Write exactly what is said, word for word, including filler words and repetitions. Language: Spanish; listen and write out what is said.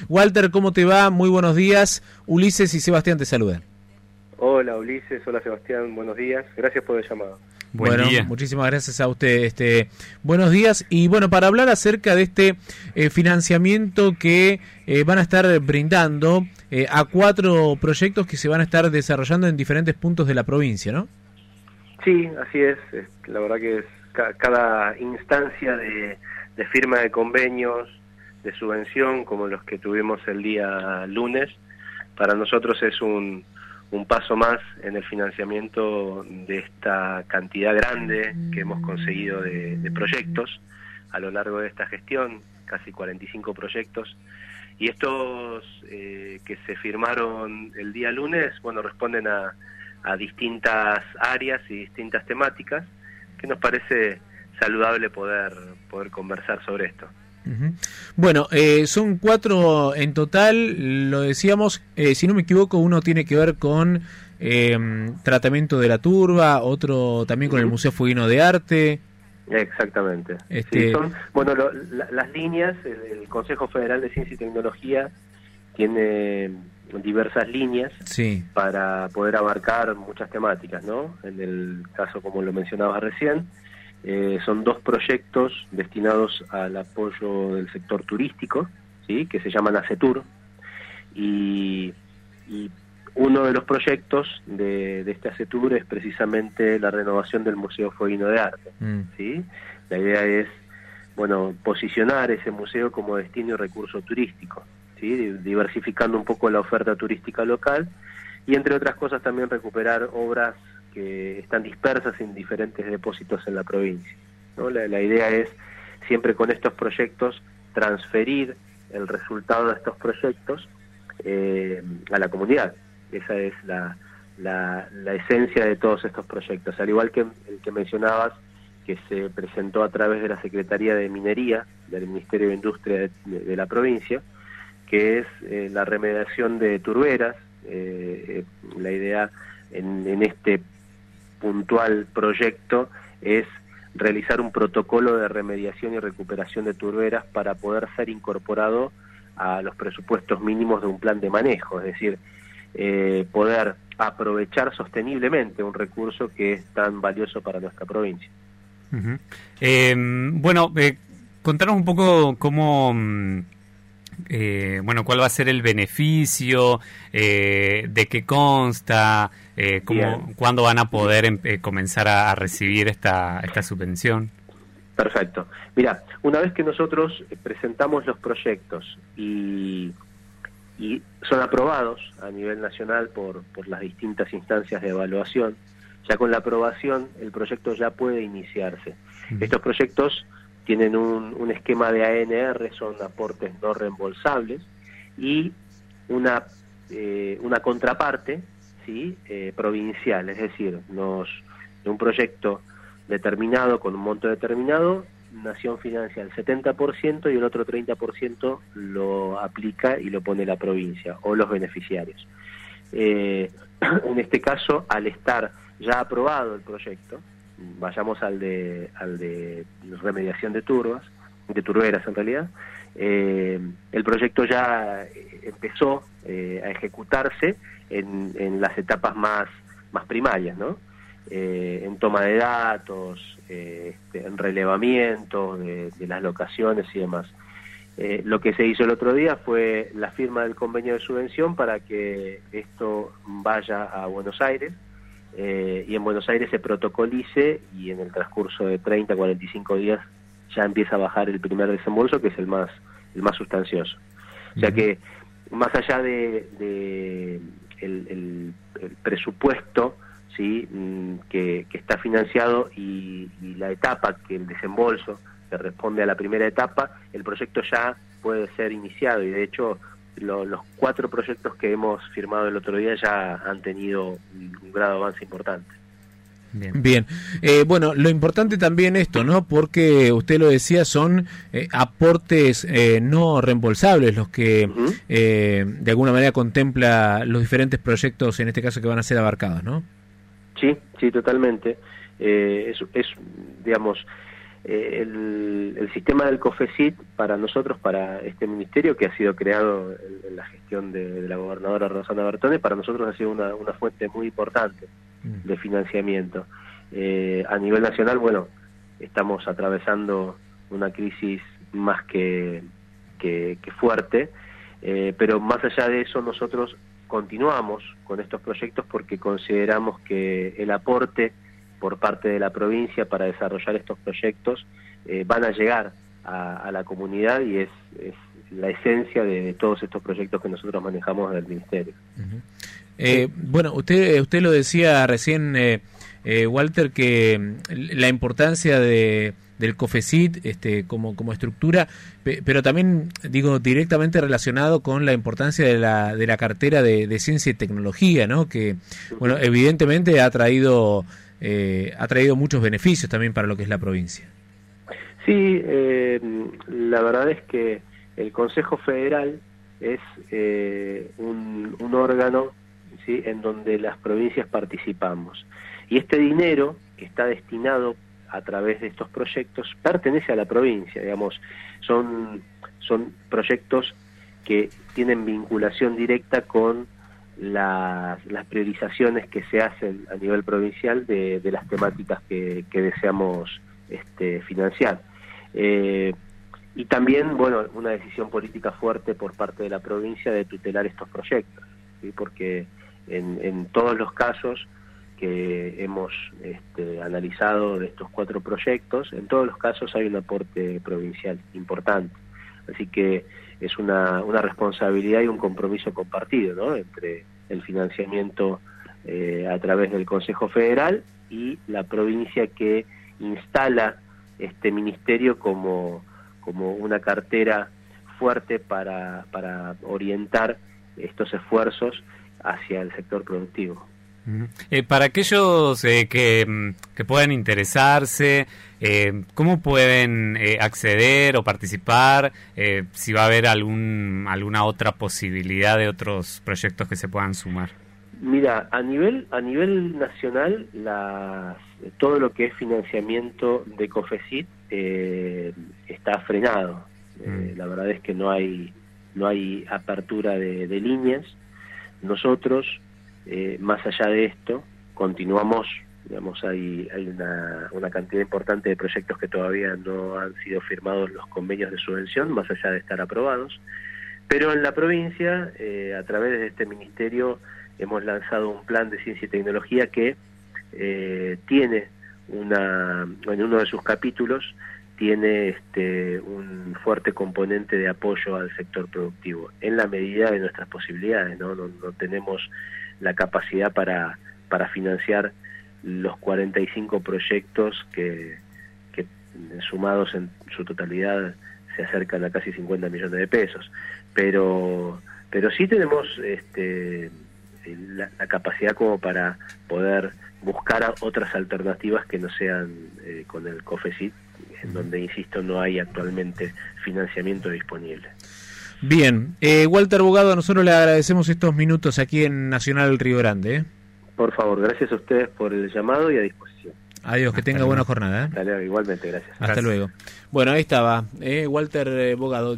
Walter, ¿cómo te va? Muy buenos días. Ulises y Sebastián te saludan. Hola Ulises, hola Sebastián, buenos días. Gracias por el llamado. Buen bueno, día. Muchísimas gracias a usted. Este, buenos días. Y bueno, para hablar acerca de este eh, financiamiento que eh, van a estar brindando eh, a cuatro proyectos que se van a estar desarrollando en diferentes puntos de la provincia, ¿no? Sí, así es. es la verdad que es ca cada instancia de, de firma de convenios, de subvención, como los que tuvimos el día lunes, para nosotros es un... un paso más en el financiamiento de esta cantidad grande que hemos conseguido de, de proyectos a lo largo de esta gestión, casi cuarenta y cinco proyectos, y estos eh, que se firmaron el día lunes, bueno, responden a, a distintas áreas y distintas temáticas, que nos parece saludable poder, poder conversar sobre esto. Bueno, eh, son cuatro en total, lo decíamos, eh, si no me equivoco, uno tiene que ver con eh, tratamiento de la turba, otro también con el Museo Fueguino de Arte. Exactamente. Este... Sí, son, bueno, lo, la, las líneas, el, el Consejo Federal de Ciencia y Tecnología tiene diversas líneas sí. para poder abarcar muchas temáticas, ¿no? En el caso, como lo mencionabas recién, Eh, son dos proyectos destinados al apoyo del sector turístico, ¿sí? Que se llaman ACETUR, y, y uno de los proyectos de, de este ACETUR es precisamente la renovación del Museo Fueguino de Arte, mm. ¿sí? La idea es, bueno, posicionar ese museo como destino y recurso turístico, ¿sí? Diversificando un poco la oferta turística local y, entre otras cosas, también recuperar obras que están dispersas en diferentes depósitos en la provincia, ¿no? La, la idea es, siempre con estos proyectos, transferir el resultado de estos proyectos eh, a la comunidad. Esa es la, la, la esencia de todos estos proyectos, al igual que el que mencionabas, que se presentó a través de la Secretaría de Minería del Ministerio de Industria de, de, de la provincia, que es eh, la remediación de turberas. Eh, eh, la idea en, en este puntual proyecto es realizar un protocolo de remediación y recuperación de turberas para poder ser incorporado a los presupuestos mínimos de un plan de manejo, es decir, eh, poder aprovechar sosteniblemente un recurso que es tan valioso para nuestra provincia. Uh-huh. Eh, bueno, eh, contanos un poco cómo... Eh, bueno, cuál va a ser el beneficio, eh, de qué consta, eh, cómo, cuándo van a poder eh, comenzar a, a recibir esta, esta subvención. Perfecto. Mira, una vez que nosotros presentamos los proyectos y, y son aprobados a nivel nacional por, por las distintas instancias de evaluación, ya con la aprobación el proyecto ya puede iniciarse. Uh-huh. Estos proyectos tienen un, un esquema de A N R, son aportes no reembolsables, y una eh, una contraparte, ¿sí? eh, provincial, es decir, nos de un proyecto determinado con un monto determinado, Nación financia el setenta por ciento y el otro treinta por ciento lo aplica y lo pone la provincia o los beneficiarios. Eh, en este caso, al estar ya aprobado el proyecto, vayamos al de al de remediación de turbas, de turberas en realidad, eh, el proyecto ya empezó eh, a ejecutarse en, en las etapas más, más primarias, ¿no? Eh, en toma de datos, eh, este, en relevamiento de, de las locaciones y demás. Eh, lo que se hizo el otro día fue la firma del convenio de subvención para que esto vaya a Buenos Aires, Eh, y en Buenos Aires se protocolice y en el transcurso de treinta a cuarenta y cinco días ya empieza a bajar el primer desembolso, que es el más el más sustancioso. O sea que más allá de, de el, el, el presupuesto, ¿sí? que, que está financiado y, y la etapa, que el desembolso que responde a la primera etapa, el proyecto ya puede ser iniciado, y de hecho Lo, los cuatro proyectos que hemos firmado el otro día ya han tenido un, un grado de avance importante. Bien, Bien. Eh, bueno, lo importante también esto, ¿no? Porque usted lo decía, son eh, aportes eh, no reembolsables los que uh-huh. eh, de alguna manera contempla los diferentes proyectos, en este caso, que van a ser abarcados, ¿no? Sí, sí, totalmente. Eh, es, es, digamos, eh, el, el sistema del COFECIT para nosotros, para este ministerio que ha sido creado en, en la gestión de, de la gobernadora Rosana Bertone, para nosotros ha sido una, una fuente muy importante de financiamiento. Eh, a nivel nacional, bueno, estamos atravesando una crisis más que, que, que fuerte, eh, pero más allá de eso nosotros continuamos con estos proyectos porque consideramos que el aporte por parte de la provincia para desarrollar estos proyectos eh, van a llegar a, a la comunidad y es, es la esencia de, de todos estos proyectos que nosotros manejamos del Ministerio. Uh-huh. eh, bueno, usted usted lo decía recién, eh, eh, Walter, que la importancia de del COFECIT este, como, como estructura, pe, pero también, digo, directamente relacionado con la importancia de la, de la cartera de, de ciencia y tecnología, ¿no? Que, bueno, evidentemente ha traído, eh, ha traído muchos beneficios también para lo que es la provincia. Sí, eh, la verdad es que el Consejo Federal es eh, un, un órgano, ¿sí?, en donde las provincias participamos. Y este dinero que está destinado a través de estos proyectos pertenece a la provincia, digamos, son, son proyectos que tienen vinculación directa con las, las priorizaciones que se hacen a nivel provincial de, de las temáticas que, que deseamos este, financiar. Eh, y también, bueno, una decisión política fuerte por parte de la provincia de tutelar estos proyectos, ¿sí?, porque en, en todos los casos que hemos este, analizado de estos cuatro proyectos, en todos los casos hay un aporte provincial importante. Así que es una, una responsabilidad y un compromiso compartido, ¿no?, entre el financiamiento eh, a través del Consejo Federal y la provincia que instala este ministerio como, como una cartera fuerte para, para orientar estos esfuerzos hacia el sector productivo. Eh, para aquellos eh, que, que puedan interesarse, eh, ¿cómo pueden eh, acceder o participar? Eh, si va a haber algún alguna otra posibilidad de otros proyectos que se puedan sumar. Mira, a nivel a nivel nacional, las, todo lo que es financiamiento de COFECIT eh, está frenado. Eh, mm. La verdad es que no hay no hay apertura de, de líneas. Nosotros Eh, más allá de esto, continuamos, digamos, hay, hay una, una cantidad importante de proyectos que todavía no han sido firmados los convenios de subvención, más allá de estar aprobados, pero en la provincia, eh, a través de este ministerio, hemos lanzado un plan de ciencia y tecnología que eh, tiene una, en uno de sus capítulos, tiene este, un fuerte componente de apoyo al sector productivo, en la medida de nuestras posibilidades, ¿no? No, no tenemos la capacidad para, para financiar los cuarenta y cinco proyectos que, que sumados en su totalidad se acercan a casi cincuenta millones de pesos, pero pero sí tenemos este, la, la capacidad como para poder buscar otras alternativas que no sean eh, con el COFECIT, en donde, insisto, no hay actualmente financiamiento disponible. Bien, eh, Walter Bogado, nosotros le agradecemos estos minutos aquí en Nacional Río Grande. ¿eh? Por favor, gracias a ustedes por el llamado y a disposición. Adiós, que Hasta tenga luego. buena jornada. ¿eh? Hasta luego, igualmente, gracias. Hasta gracias. luego. Bueno, ahí estaba, eh, Walter eh, Bogado.